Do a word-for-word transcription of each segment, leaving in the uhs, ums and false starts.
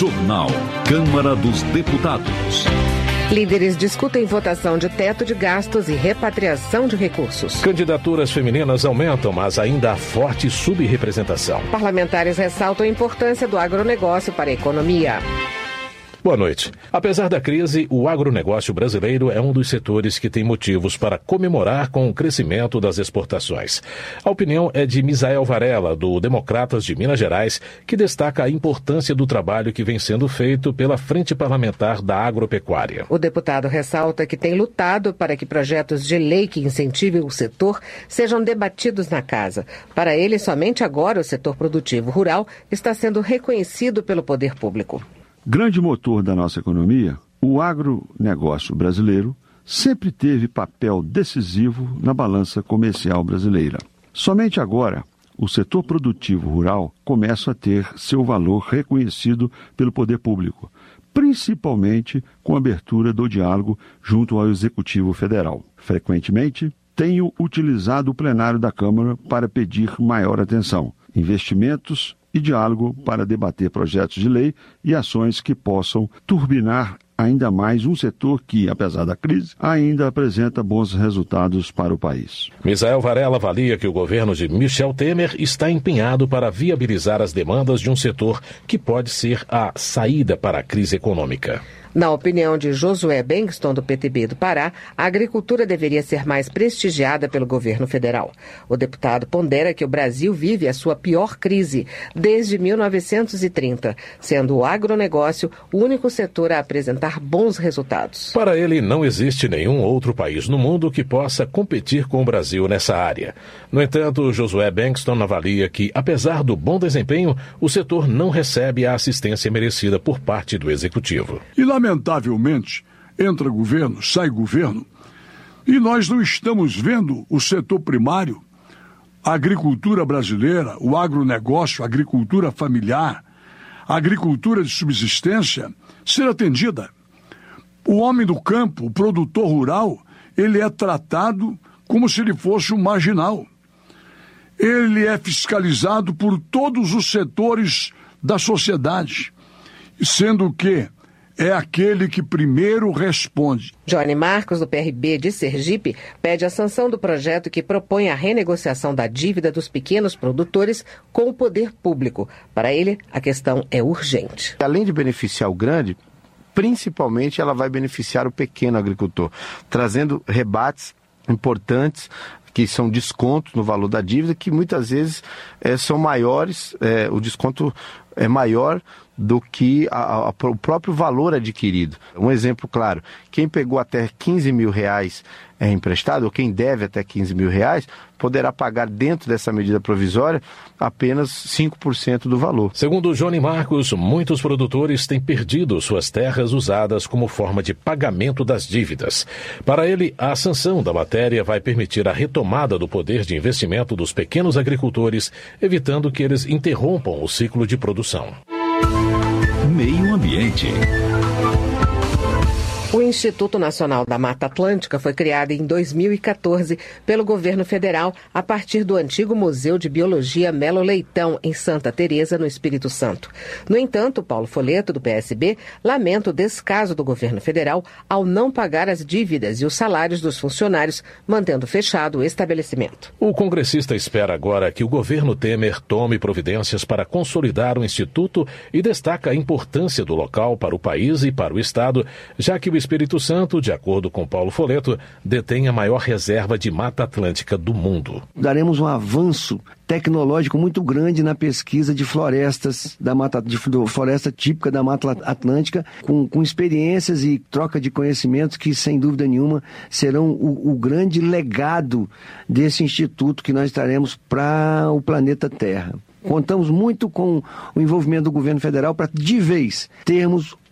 Jornal. Câmara dos Deputados. Líderes discutem votação de teto de gastos e repatriação de recursos. Candidaturas femininas aumentam, mas ainda há forte subrepresentação. Parlamentares ressaltam a importância do agronegócio para a economia. Boa noite. Apesar da crise, o agronegócio brasileiro é um dos setores que tem motivos para comemorar com o crescimento das exportações. A opinião é de Misael Varela, do Democratas de Minas Gerais, que destaca a importância do trabalho que vem sendo feito pela Frente Parlamentar da Agropecuária. O deputado ressalta que tem lutado para que projetos de lei que incentivem o setor sejam debatidos na casa. Para ele, somente agora o setor produtivo rural está sendo reconhecido pelo poder público. Grande motor da nossa economia, o agronegócio brasileiro sempre teve papel decisivo na balança comercial brasileira. Somente agora, o setor produtivo rural começa a ter seu valor reconhecido pelo poder público, principalmente com a abertura do diálogo junto ao Executivo Federal. Frequentemente, tenho utilizado o plenário da Câmara para pedir maior atenção, investimentos e diálogo para debater projetos de lei e ações que possam turbinar ainda mais um setor que, apesar da crise, ainda apresenta bons resultados para o país. Misael Varela avalia que o governo de Michel Temer está empenhado para viabilizar as demandas de um setor que pode ser a saída para a crise econômica. Na opinião de Josué Bengston, do P T B do Pará, a agricultura deveria ser mais prestigiada pelo governo federal. O deputado pondera que o Brasil vive a sua pior crise desde mil novecentos e trinta, sendo o agronegócio o único setor a apresentar bons resultados. Para ele, não existe nenhum outro país no mundo que possa competir com o Brasil nessa área. No entanto, Josué Bengston avalia que, apesar do bom desempenho, o setor não recebe a assistência merecida por parte do Executivo. E lamentavelmente, entra governo, sai governo, e nós não estamos vendo o setor primário, a agricultura brasileira, o agronegócio, a agricultura familiar, a agricultura de subsistência ser atendida. O homem do campo, o produtor rural, ele é tratado como se ele fosse um marginal. Ele é fiscalizado por todos os setores da sociedade, sendo que é aquele que primeiro responde. Johnny Marcos, do P R B de Sergipe, pede a sanção do projeto que propõe a renegociação da dívida dos pequenos produtores com o poder público. Para ele, a questão é urgente. Além de beneficiar o grande, principalmente ela vai beneficiar o pequeno agricultor, trazendo rebates importantes, que são descontos no valor da dívida, que muitas vezes é, são maiores, é, o desconto é maior do que a, a, o próprio valor adquirido. Um exemplo claro, quem pegou até quinze mil reais é, emprestado, ou quem deve até quinze mil reais, poderá pagar dentro dessa medida provisória apenas cinco por cento do valor. Segundo Johnny Marcos, muitos produtores têm perdido suas terras usadas como forma de pagamento das dívidas. Para ele, a sanção da matéria vai permitir a retomada do poder de investimento dos pequenos agricultores, evitando que eles interrompam o ciclo de produção. Meio Ambiente. O Instituto Nacional da Mata Atlântica foi criado em dois mil e quatorze pelo governo federal a partir do antigo Museu de Biologia Melo Leitão, em Santa Teresa, no Espírito Santo. No entanto, Paulo Folleto, do P S B, lamenta o descaso do governo federal ao não pagar as dívidas e os salários dos funcionários, mantendo fechado o estabelecimento. O congressista espera agora que o governo Temer tome providências para consolidar o Instituto e destaca a importância do local para o país e para o Estado, já que o Espírito Santo, de acordo com Paulo Folleto, detém a maior reserva de Mata Atlântica do mundo. Daremos um avanço tecnológico muito grande na pesquisa de florestas, da mata, de floresta típica da Mata Atlântica, com, com experiências e troca de conhecimentos que, sem dúvida nenhuma, serão o, o grande legado desse instituto que nós traremos para o planeta Terra. Contamos muito com o envolvimento do governo federal para, de vez, termos o,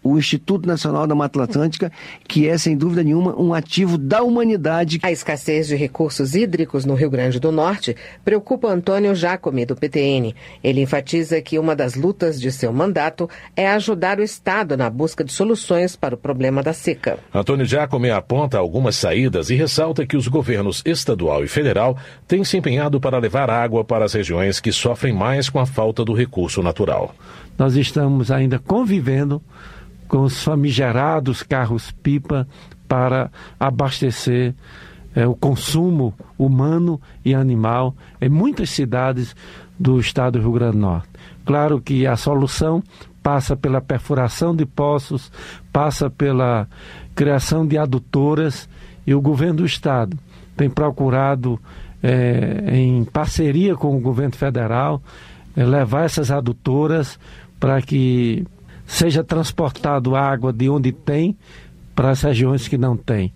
o Instituto Nacional da Mata Atlântica, que é, sem dúvida nenhuma, um ativo da humanidade. A escassez de recursos hídricos no Rio Grande do Norte preocupa Antônio Jacome, do P T N. Ele enfatiza que uma das lutas de seu mandato é ajudar o Estado na busca de soluções para o problema da seca. Antônio Jacome aponta algumas saídas e ressalta que os governos estadual e federal têm se empenhado para levar água para as regiões que sofrem mais com a falta do recurso natural. Nós estamos ainda convivendo com os famigerados carros-pipa para abastecer é, o consumo humano e animal em muitas cidades do estado do Rio Grande do Norte. Claro que a solução passa pela perfuração de poços, passa pela criação de adutoras, e o governo do estado tem procurado, é, em parceria com o governo federal, é, levar essas adutoras para que seja transportado água de onde tem para as regiões que não têm.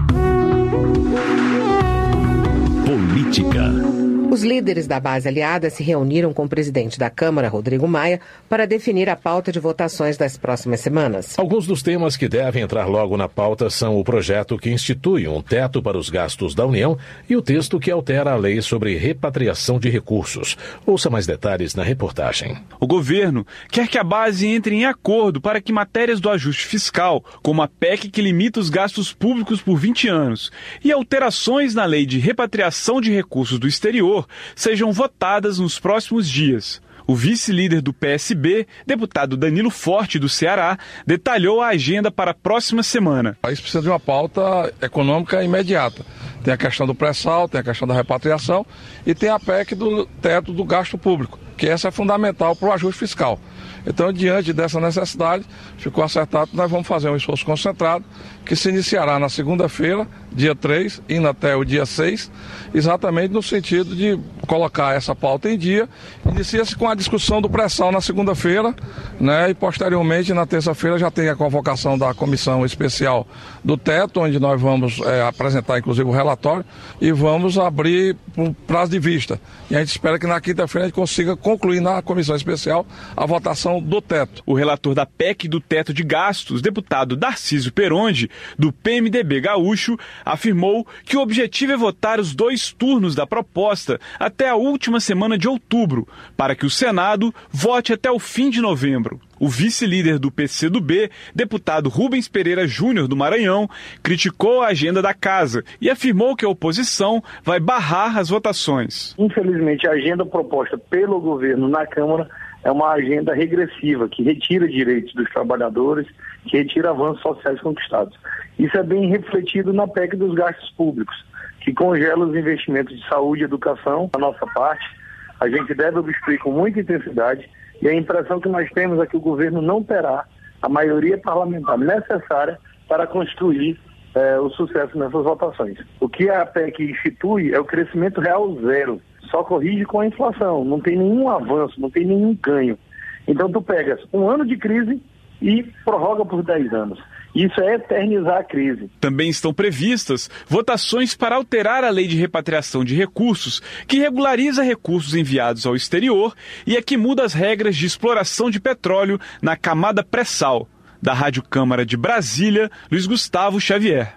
Política. Os líderes da base aliada se reuniram com o presidente da Câmara, Rodrigo Maia, para definir a pauta de votações das próximas semanas. Alguns dos temas que devem entrar logo na pauta são o projeto que institui um teto para os gastos da União e o texto que altera a lei sobre repatriação de recursos. Ouça mais detalhes na reportagem. O governo quer que a base entre em acordo para que matérias do ajuste fiscal, como a P E C que limita os gastos públicos por vinte anos, e alterações na lei de repatriação de recursos do exterior, sejam votadas nos próximos dias. O vice-líder do P S B, deputado Danilo Forte, do Ceará, detalhou a agenda para a próxima semana. O país precisa de uma pauta econômica imediata. Tem a questão do pré-sal, tem a questão da repatriação e tem a P E C do teto do gasto público, que essa é fundamental para o ajuste fiscal. Então, diante dessa necessidade, ficou acertado que nós vamos fazer um esforço concentrado, que se iniciará na segunda-feira, dia três, indo até o dia seis, exatamente no sentido de colocar essa pauta em dia. Inicia-se com a discussão do pré-sal na segunda-feira, né, e posteriormente, na terça-feira, já tem a convocação da comissão especial do teto, onde nós vamos é, apresentar, inclusive, o relatório, e vamos abrir um prazo de vista. E a gente espera que na quinta-feira a gente consiga concluir na comissão especial a votação do teto. O relator da P E C do teto de gastos, deputado Darcísio Peronde, do P M D B gaúcho, afirmou que o objetivo é votar os dois turnos da proposta até a última semana de outubro, para que o Senado vote até o fim de novembro. O vice-líder do P C do B, deputado Rubens Pereira Júnior, do Maranhão, criticou a agenda da casa e afirmou que a oposição vai barrar as votações. Infelizmente, a agenda proposta pelo governo na Câmara é uma agenda regressiva, que retira direitos dos trabalhadores, que retira avanços sociais conquistados. Isso é bem refletido na P E C dos gastos públicos, que congela os investimentos de saúde e educação. Da nossa parte, a gente deve obstruir com muita intensidade, e a impressão que nós temos é que o governo não terá a maioria parlamentar necessária para construir eh, o sucesso nessas votações. O que a P E C institui é o crescimento real zero. Só corrige com a inflação, não tem nenhum avanço, não tem nenhum ganho. Então tu pegas um ano de crise e prorroga por dez anos. Isso é eternizar a crise. Também estão previstas votações para alterar a lei de repatriação de recursos, que regulariza recursos enviados ao exterior e a que muda as regras de exploração de petróleo na camada pré-sal. Da Rádio Câmara de Brasília, Luiz Gustavo Xavier.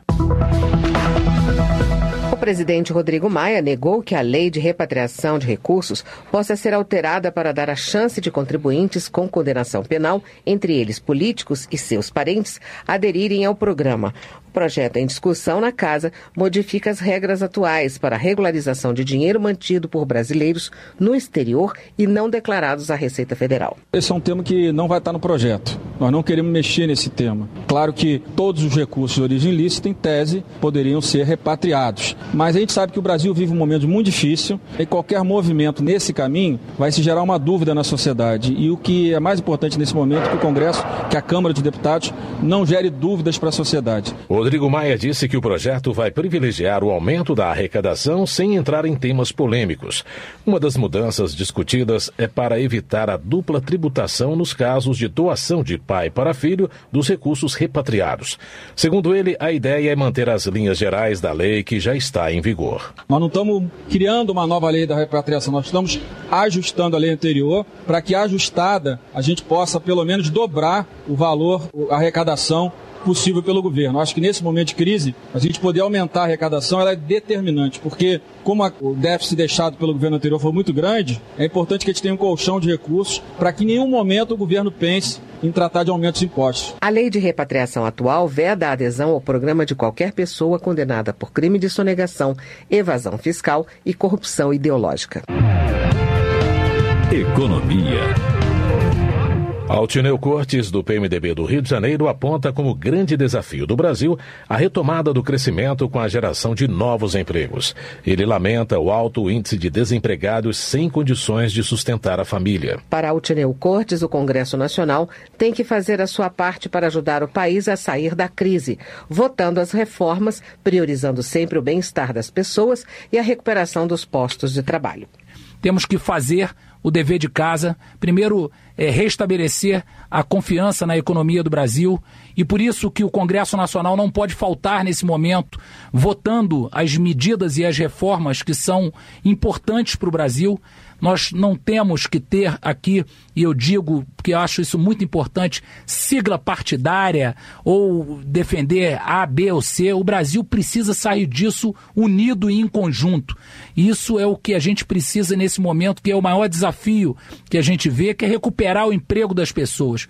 O presidente Rodrigo Maia negou que a lei de repatriação de recursos possa ser alterada para dar a chance de contribuintes com condenação penal, entre eles políticos e seus parentes, aderirem ao programa. O projeto em discussão na Casa modifica as regras atuais para a regularização de dinheiro mantido por brasileiros no exterior e não declarados à Receita Federal. Esse é um tema que não vai estar no projeto. Nós não queremos mexer nesse tema. Claro que todos os recursos de origem ilícita, em tese, poderiam ser repatriados. Mas a gente sabe que o Brasil vive um momento muito difícil e qualquer movimento nesse caminho vai se gerar uma dúvida na sociedade. E o que é mais importante nesse momento é que o Congresso, que a Câmara de Deputados, não gere dúvidas para a sociedade. O Rodrigo Maia disse que o projeto vai privilegiar o aumento da arrecadação sem entrar em temas polêmicos. Uma das mudanças discutidas é para evitar a dupla tributação nos casos de doação de pai para filho dos recursos repatriados. Segundo ele, a ideia é manter as linhas gerais da lei que já está em vigor. Nós não estamos criando uma nova lei da repatriação, nós estamos ajustando a lei anterior para que, ajustada, a gente possa pelo menos dobrar o valor, a arrecadação possível pelo governo. Acho que nesse momento de crise, a gente poder aumentar a arrecadação ela é determinante, porque como a, o déficit deixado pelo governo anterior foi muito grande, é importante que a gente tenha um colchão de recursos para que em nenhum momento o governo pense em tratar de aumentos de impostos. A lei de repatriação atual veda a adesão ao programa de qualquer pessoa condenada por crime de sonegação, evasão fiscal e corrupção ideológica. Economia. Altineu Cortes, do P M D B do Rio de Janeiro, aponta como grande desafio do Brasil a retomada do crescimento com a geração de novos empregos. Ele lamenta o alto índice de desempregados sem condições de sustentar a família. Para Altineu Cortes, o Congresso Nacional tem que fazer a sua parte para ajudar o país a sair da crise, votando as reformas, priorizando sempre o bem-estar das pessoas e a recuperação dos postos de trabalho. Temos que fazer o dever de casa, primeiro é, restabelecer a confiança na economia do Brasil, e por isso que o Congresso Nacional não pode faltar nesse momento, votando as medidas e as reformas que são importantes para o Brasil. Nós não temos que ter aqui, e eu digo que eu acho isso muito importante, sigla partidária ou defender A, B ou C. O Brasil precisa sair disso unido e em conjunto. Isso é o que a gente precisa nesse momento, que é o maior desafio que a gente vê, que é recuperar o emprego das pessoas.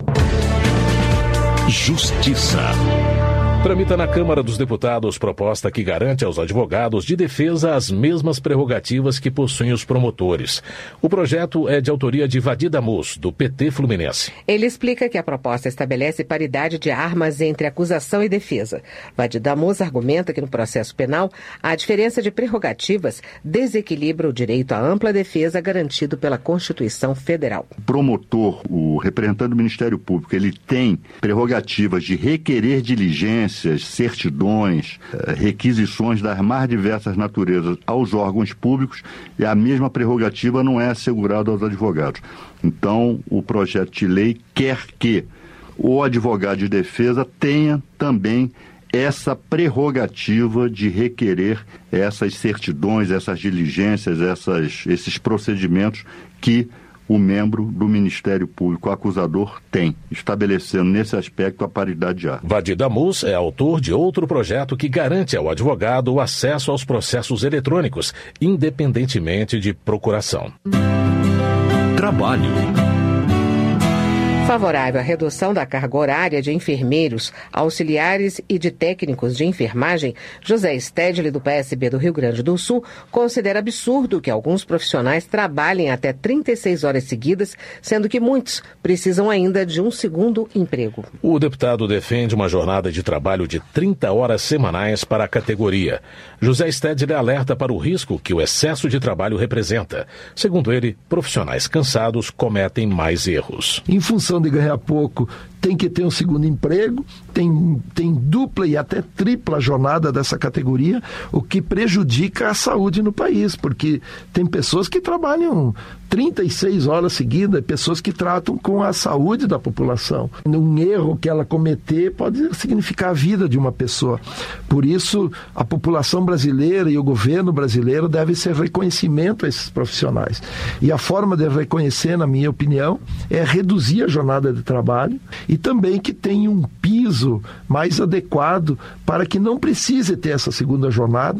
Justiça. Tramita na Câmara dos Deputados proposta que garante aos advogados de defesa as mesmas prerrogativas que possuem os promotores. O projeto é de autoria de Vadir Damus, do P T Fluminense. Ele explica que a proposta estabelece paridade de armas entre acusação e defesa. Vadir Damus argumenta que no processo penal a diferença de prerrogativas desequilibra o direito à ampla defesa garantido pela Constituição Federal. O promotor, o representante do Ministério Público, ele tem prerrogativas de requerer diligência, certidões, requisições das mais diversas naturezas aos órgãos públicos, e a mesma prerrogativa não é assegurada aos advogados. Então, o projeto de lei quer que o advogado de defesa tenha também essa prerrogativa de requerer essas certidões, essas diligências, essas, esses procedimentos que o membro do Ministério Público acusador tem, estabelecendo nesse aspecto a paridade de armas. Vadir Damus é autor de outro projeto que garante ao advogado o acesso aos processos eletrônicos, independentemente de procuração. Trabalho. Favorável à redução da carga horária de enfermeiros, auxiliares e de técnicos de enfermagem, José Stedley, do P S B do Rio Grande do Sul, considera absurdo que alguns profissionais trabalhem até trinta e seis horas seguidas, sendo que muitos precisam ainda de um segundo emprego. O deputado defende uma jornada de trabalho de trinta horas semanais para a categoria. José Stedley alerta para o risco que o excesso de trabalho representa. Segundo ele, profissionais cansados cometem mais erros. Em função de ganhar pouco, tem que ter um segundo emprego, tem, tem dupla e até tripla jornada dessa categoria, o que prejudica a saúde no país, porque tem pessoas que trabalham trinta e seis horas seguidas, pessoas que tratam com a saúde da população. Um erro que ela cometer pode significar a vida de uma pessoa. Por isso, a população brasileira e o governo brasileiro devem ser reconhecimento a esses profissionais. E a forma de reconhecer, na minha opinião, é reduzir a jornada de trabalho e também que tenha um piso mais adequado para que não precise ter essa segunda jornada.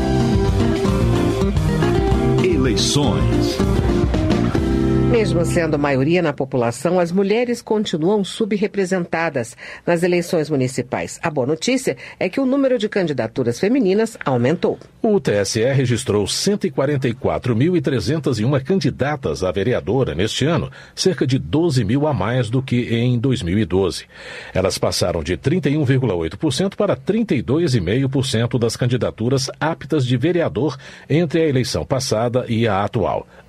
Eleições. Mesmo sendo maioria na população, as mulheres continuam subrepresentadas nas eleições municipais. A boa notícia é que o número de candidaturas femininas aumentou. O T S E registrou cento e quarenta e quatro mil e trezentas e uma candidatas a vereadora neste ano, cerca de doze mil a mais do que em dois mil e doze. Elas passaram de trinta e um vírgula oito por cento para trinta e dois vírgula cinco por cento das candidaturas aptas de vereador entre a eleição passada e a atual.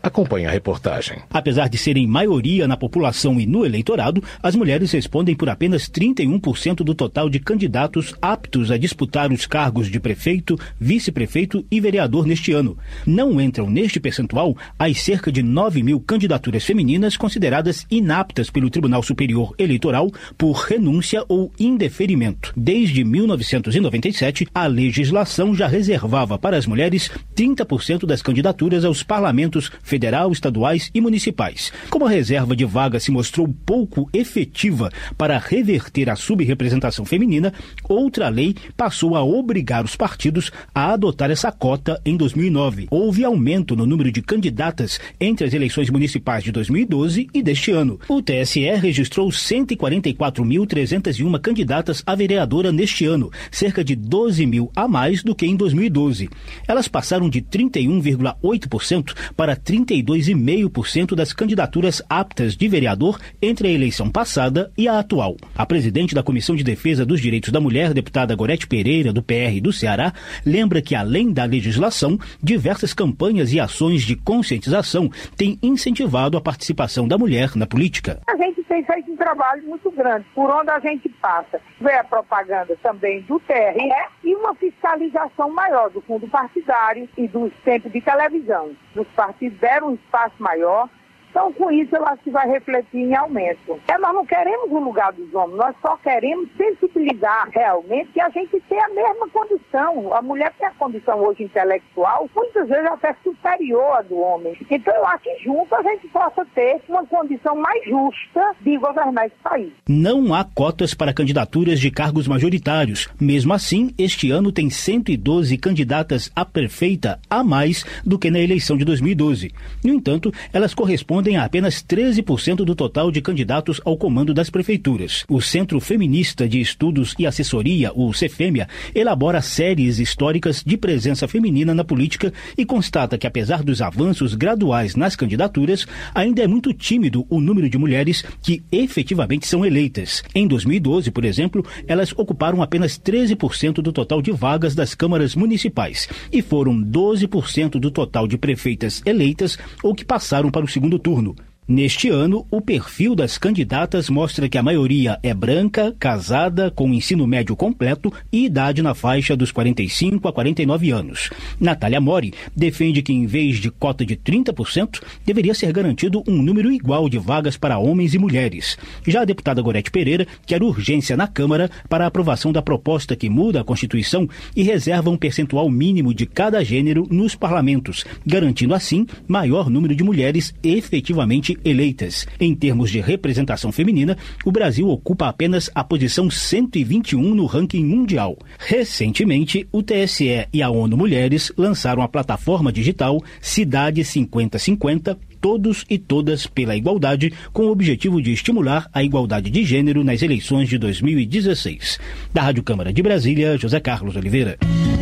Acompanhe a reportagem. Apesar de serem maioria na população e no eleitorado, as mulheres respondem por apenas trinta e um por cento do total de candidatos aptos a disputar os cargos de prefeito, vice-prefeito e vereador neste ano. Não entram neste percentual as cerca de nove mil candidaturas femininas consideradas inaptas pelo Tribunal Superior Eleitoral por renúncia ou indeferimento. Desde mil novecentos e noventa e sete, a legislação já reservava para as mulheres trinta por cento das candidaturas aos parlamentos federal, estaduais e municipais. Como a reserva de vagas se mostrou pouco efetiva para reverter a subrepresentação feminina, outra lei passou a obrigar os partidos a adotar essa cota em dois mil e nove. Houve aumento no número de candidatas entre as eleições municipais de dois mil e doze e deste ano. O T S E registrou cento e quarenta e quatro mil trezentas e uma candidatas a vereadora neste ano, cerca de doze mil a mais do que em dois mil e doze. Elas passaram de trinta e um vírgula oito por cento para trinta e dois vírgula cinco por cento das candidaturas aptas de vereador entre a eleição passada e a atual. A presidente da Comissão de Defesa dos Direitos da Mulher, deputada Gorete Pereira, do P R do Ceará, lembra que, além da legislação, diversas campanhas e ações de conscientização têm incentivado a participação da mulher na política. A gente tem feito um trabalho muito grande, por onde a gente passa. Vê a propaganda também do T R E e uma fiscalização maior do fundo partidário e dos tempos de televisão. Os partidos deram um espaço maior. Então, com isso, eu acho que vai refletir em aumento. É, nós não queremos o lugar dos homens, nós só queremos sensibilizar realmente que a gente tem a mesma condição. A mulher tem a condição hoje intelectual, muitas vezes até superior à do homem. Então, eu acho que junto a gente possa ter uma condição mais justa de governar esse país. Não há cotas para candidaturas de cargos majoritários. Mesmo assim, este ano tem cento e doze candidatas a prefeita a mais do que na eleição de dois mil e doze. No entanto, elas correspondem a apenas treze por cento do total de candidatos ao comando das prefeituras. O Centro Feminista de Estudos e Assessoria, o Cefêmea, elabora séries históricas de presença feminina na política e constata que, apesar dos avanços graduais nas candidaturas, ainda é muito tímido o número de mulheres que efetivamente são eleitas. Em dois mil e doze, por exemplo, elas ocuparam apenas treze por cento do total de vagas das câmaras municipais e foram doze por cento do total de prefeitas eleitas ou que passaram para o segundo turno. Neste ano, o perfil das candidatas mostra que a maioria é branca, casada, com ensino médio completo e idade na faixa dos quarenta e cinco a quarenta e nove anos. Natália Mori defende que, em vez de cota de trinta por cento, deveria ser garantido um número igual de vagas para homens e mulheres. Já a deputada Gorete Pereira quer urgência na Câmara para a aprovação da proposta que muda a Constituição e reserva um percentual mínimo de cada gênero nos parlamentos, garantindo assim maior número de mulheres efetivamente eleitas. Em termos de representação feminina, o Brasil ocupa apenas a posição cento e vinte e um no ranking mundial. Recentemente, o T S E e a ONU Mulheres lançaram a plataforma digital Cidade cinquenta cinquenta, Todos e Todas pela Igualdade, com o objetivo de estimular a igualdade de gênero nas eleições de dois mil e dezesseis. Da Rádio Câmara de Brasília, José Carlos Oliveira.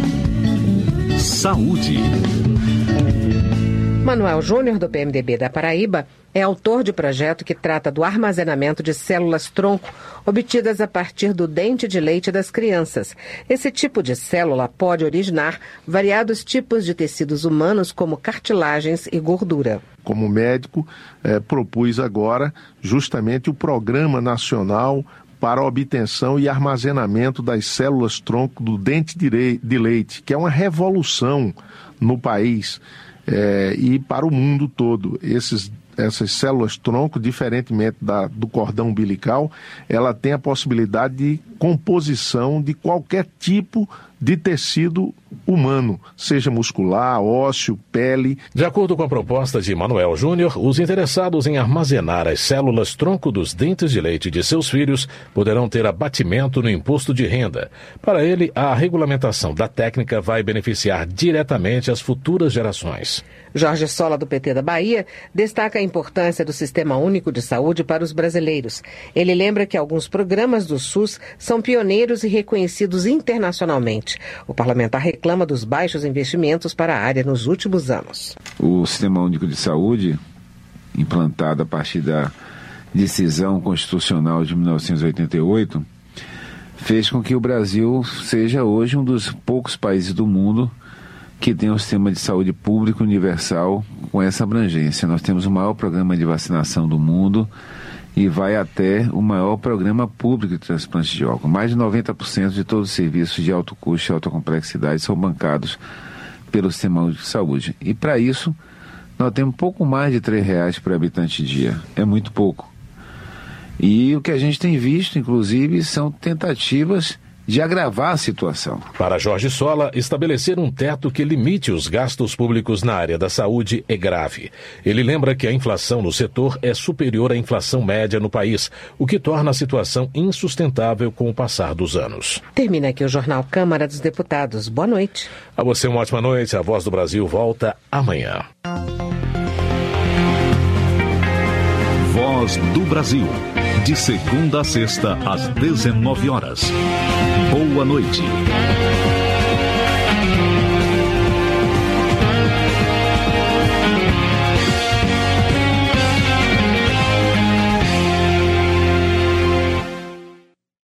Saúde. Manuel Júnior, do P M D B da Paraíba, é autor de projeto que trata do armazenamento de células-tronco obtidas a partir do dente de leite das crianças. Esse tipo de célula pode originar variados tipos de tecidos humanos, como cartilagens e gordura. Como médico, eh, propus agora justamente o Programa Nacional para a obtenção e armazenamento das células-tronco do dente de leite, que é uma revolução no país. É, e para o mundo todo. Esses, essas células-tronco, diferentemente da, do cordão umbilical, ela tem a possibilidade de composição de qualquer tipo de tecido humano, seja muscular, ósseo, pele. De acordo com a proposta de Manuel Júnior, os interessados em armazenar as células-tronco dos dentes de leite de seus filhos poderão ter abatimento no imposto de renda. Para ele, a regulamentação da técnica vai beneficiar diretamente as futuras gerações. Jorge Sola, do P T da Bahia, destaca a importância do Sistema Único de Saúde para os brasileiros. Ele lembra que alguns programas do SUS são pioneiros e reconhecidos internacionalmente. O parlamentar reclama dos baixos investimentos para a área nos últimos anos. O Sistema Único de Saúde, implantado a partir da decisão constitucional de mil novecentos e oitenta e oito, fez com que o Brasil seja hoje um dos poucos países do mundo que tenha um sistema de saúde público universal com essa abrangência. Nós temos o maior programa de vacinação do mundo e vai até o maior programa público de transplante de órgãos. Mais de noventa por cento de todos os serviços de alto custo e alta complexidade são bancados pelo sistema de saúde. E para isso, nós temos pouco mais de três reais por habitante dia. É muito pouco. E o que a gente tem visto, inclusive, são tentativas de agravar a situação. Para Jorge Sola, estabelecer um teto que limite os gastos públicos na área da saúde é grave. Ele lembra que a inflação no setor é superior à inflação média no país, o que torna a situação insustentável com o passar dos anos. Termina aqui o Jornal Câmara dos Deputados. Boa noite. A você uma ótima noite. A Voz do Brasil volta amanhã. Voz do Brasil. De segunda a sexta, às dezenove horas. Boa noite.